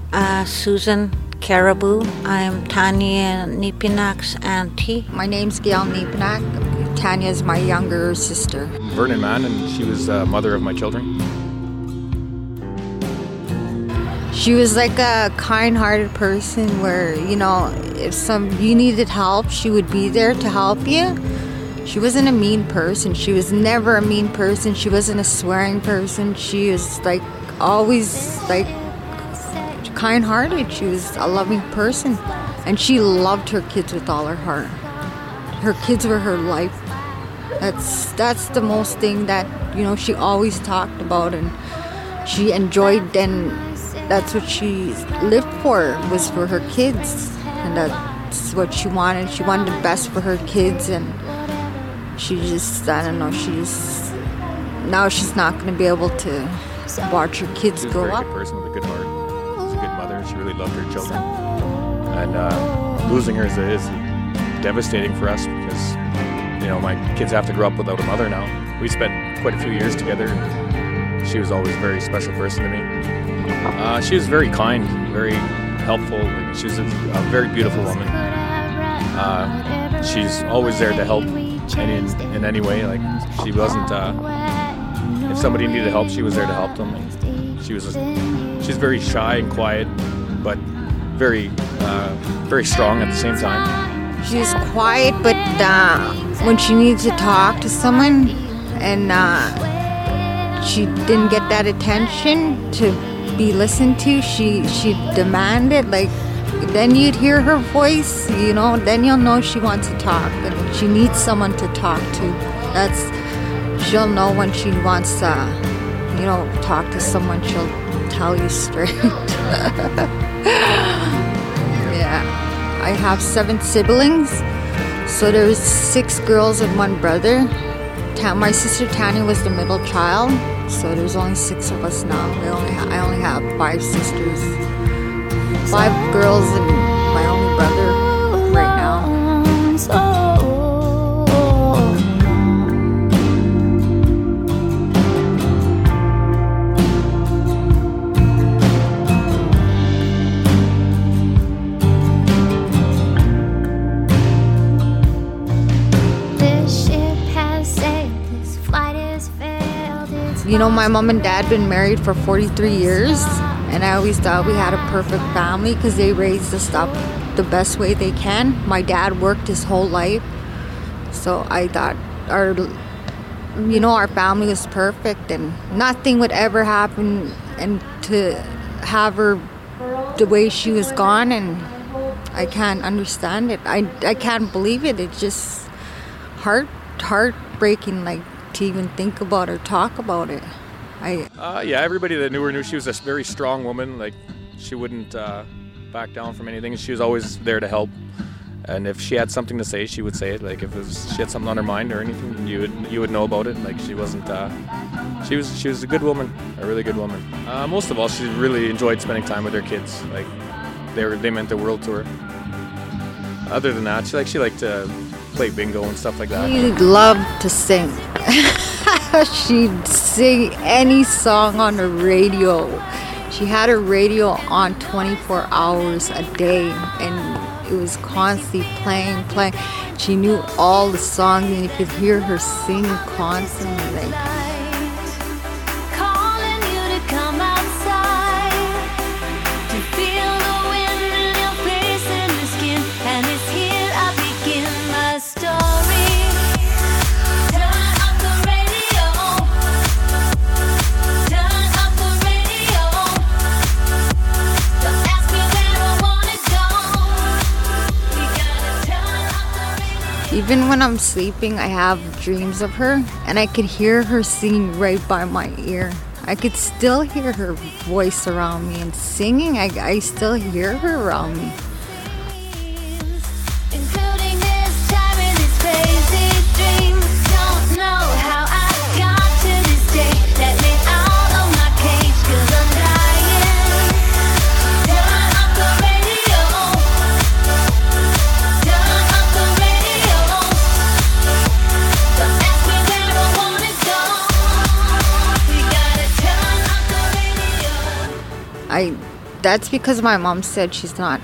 Susan Caribou. I'm Tanya Nepinak's auntie. My name's Gail Nepinak. Tanya's my younger sister. Vernon Mann, and she was mother of my children. She was like a kind-hearted person where, if you needed help, she would be there to help you. She wasn't a mean person. She was never a mean person. She wasn't a swearing person. She was always kind-hearted. She was a loving person. And she loved her kids with all her heart. Her kids were her life. That's the most thing that, she always talked about and she enjoyed, and that's what she lived for, was for her kids. And that's what she wanted. She wanted the best for her kids, and she just, I don't know, now she's not going to be able to watch her kids grow up. She was a very good person with a good heart. She was a good mother. She really loved her children. And losing her is devastating for us because, my kids have to grow up without a mother now. We spent quite a few years together. She was always a very special person to me. She was very kind, very helpful. She was a very beautiful woman. She's always there to help in any way. She wasn't. If somebody needed help, she was there to help them. And she's very shy and quiet, but very strong at the same time. She's quiet, but when she needs to talk to someone, and she didn't get that attention to be listened to, she demanded, then you'd hear her voice, then you'll know she wants to talk, and she needs someone to talk to. She'll know when she wants to, talk to someone, she'll tell you straight. Yeah. I have 7 siblings, so there's 6 girls and 1 brother. My sister Tanya was the middle child, so there's only 6 of us now. I only have 5 sisters, 5 girls and my only brother right now. My mom and dad been married for 43 years, and I always thought we had a perfect family because they raised us up the best way they can. My dad worked his whole life, so I thought our family was perfect and nothing would ever happen, and to have her the way she was gone, and I can't understand it. I can't believe it. It's just heartbreaking, to even think about or talk about it. Everybody that knew her knew she was a very strong woman. She wouldn't back down from anything. She was always there to help, and if she had something to say, she would say it. If she had something on her mind or anything, you would know about it. She wasn't. She was a good woman, a really good woman. Most of all, she really enjoyed spending time with her kids. They meant the world to her. Other than that, she liked to play bingo and stuff like that. She loved to sing. She'd sing any song on the radio. She had her radio on 24 hours a day, and it was constantly playing. She knew all the songs, and you could hear her sing constantly. Even when I'm sleeping, I have dreams of her, and I could hear her singing right by my ear. I could still hear her voice around me, and singing, I still hear her around me. that's because my mom says she's not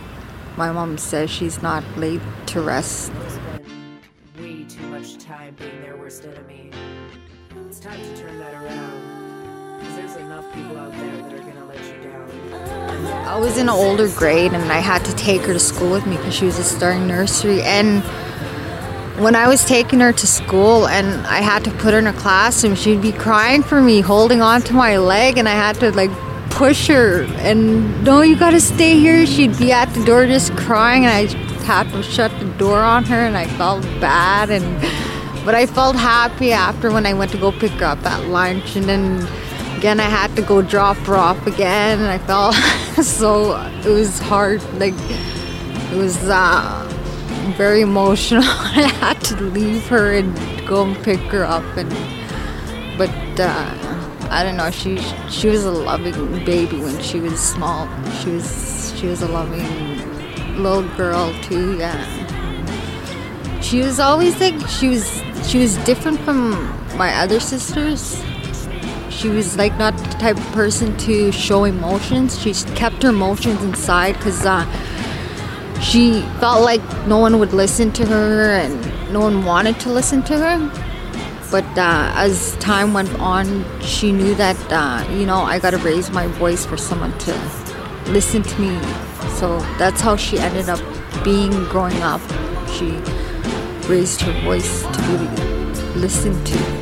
laid to rest. Way too much time being their worst enemy. It's time to turn that around. Because there's enough people out there that are going to let you down. I was in an older grade and I had to take her to school with me because she was just starting nursery. And when I was taking her to school and I had to put her in a classroom, she'd be crying for me, holding on to my leg, and I had to like push her and, no, you gotta stay here. She'd be at the door just crying, and I had to shut the door on her, and I felt bad. But I felt happy after when I went to go pick her up at lunch, and then again I had to go drop her off again, and I felt so, it was hard, like it was very emotional. I had to leave her and go and pick her up, but I don't know. She was a loving baby when she was small. She was a loving little girl too. Yeah. She was always like she was different from my other sisters. She was like not the type of person to show emotions. She kept her emotions inside because she felt like no one would listen to her and no one wanted to listen to her. But as time went on, she knew that, I got to raise my voice for someone to listen to me. So that's how she ended up being growing up. She raised her voice to be listened to.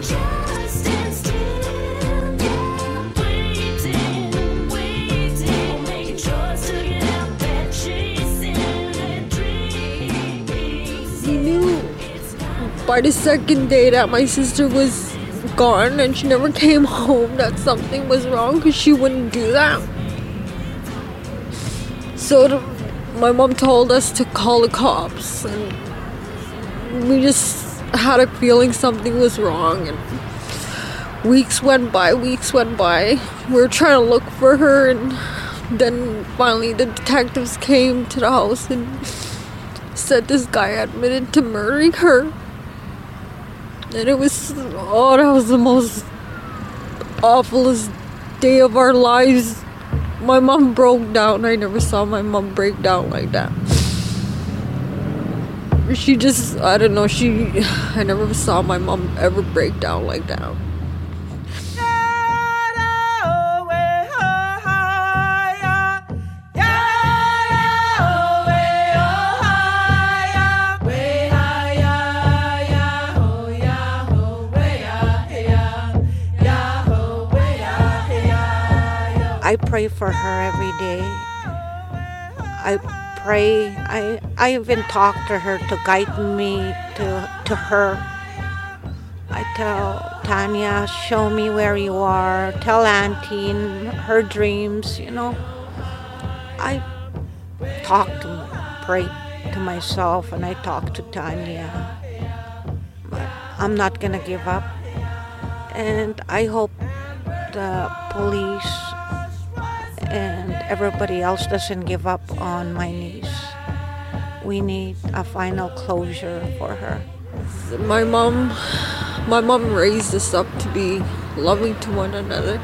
By the second day that my sister was gone and she never came home, that something was wrong because she wouldn't do that. So my mom told us to call the cops, and we just had a feeling something was wrong. And weeks went by. We were trying to look for her, and then finally the detectives came to the house and said this guy admitted to murdering her. And that was the most awfulest day of our lives. My mom broke down. I never saw my mom break down like that. She just, I don't know, I never saw my mom ever break down like that. I pray for her every day. I pray. I even talk to her to guide me to her. I tell Tanya, show me where you are. Tell Auntie in her dreams, I talk to, pray to myself, and I talk to Tanya. But I'm not gonna give up. And I hope the police and everybody else doesn't give up on my niece. We need a final closure for her. My mom raised us up to be loving to one another.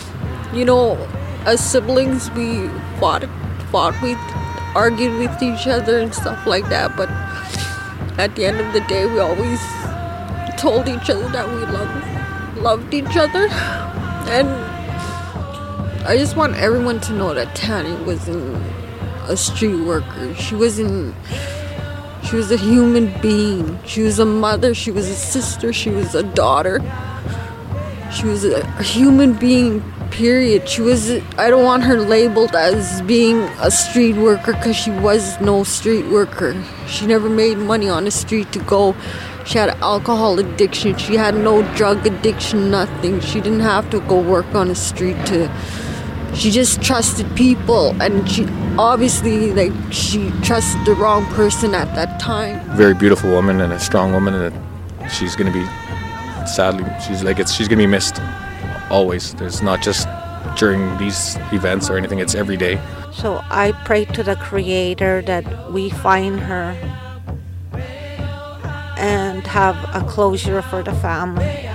As siblings, we fought with, argued with each other and stuff like that. But at the end of the day, we always told each other that we loved each other. And I just want everyone to know that Tanya wasn't a street worker. She was a human being. She was a mother, she was a sister, she was a daughter. She was a human being, period. I don't want her labeled as being a street worker because she was no street worker. She never made money on the street to go. She had alcohol addiction. She had no drug addiction, nothing. She didn't have to go work on the street she just trusted people, and she obviously, she trusted the wrong person at that time. Very beautiful woman and a strong woman, and she's going to be, sadly, she's going to be missed always. There's not just during these events or anything, it's every day. So I pray to the Creator that we find her and have a closure for the family.